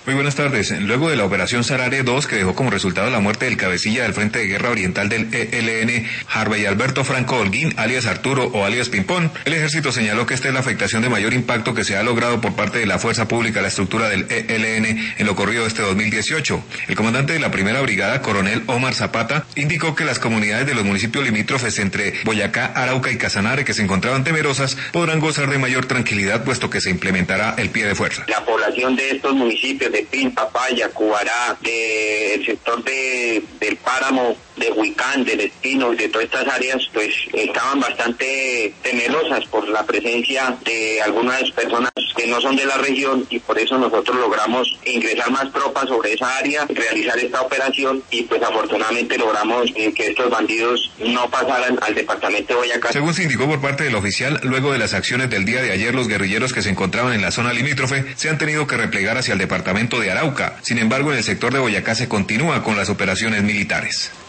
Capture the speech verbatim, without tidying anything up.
Muy buenas tardes. Luego de la operación Sarare dos, que dejó como resultado la muerte del cabecilla del Frente de Guerra Oriental del E L N, Harvey Alberto Franco Holguín, alias Arturo o alias Pimpón, el ejército señaló que esta es la afectación de mayor impacto que se ha logrado por parte de la fuerza pública a la estructura del E L N en lo corrido de este dos mil dieciocho. El comandante de la primera brigada, coronel Omar Zapata, indicó que las comunidades de los municipios limítrofes entre Boyacá, Arauca y Casanare, que se encontraban temerosas, podrán gozar de mayor tranquilidad puesto que se implementará el pie de fuerza. La población de estos municipios de Pin, Papaya, Cubará, del sector de, del Páramo, de Huicán, del Espino y de todas estas áreas, pues estaban bastante temerosas por la presencia de algunas personas que no son de la región, y por eso nosotros logramos ingresar más tropas sobre esa área, realizar esta operación, y pues afortunadamente logramos eh, que estos bandidos no pasaran al departamento de Boyacá. Según se indicó por parte del oficial, luego de las acciones del día de ayer, los guerrilleros que se encontraban en la zona limítrofe se han tenido que replegar hacia el departamento de Arauca. Sin embargo, en el sector de Boyacá se continúa con las operaciones militares.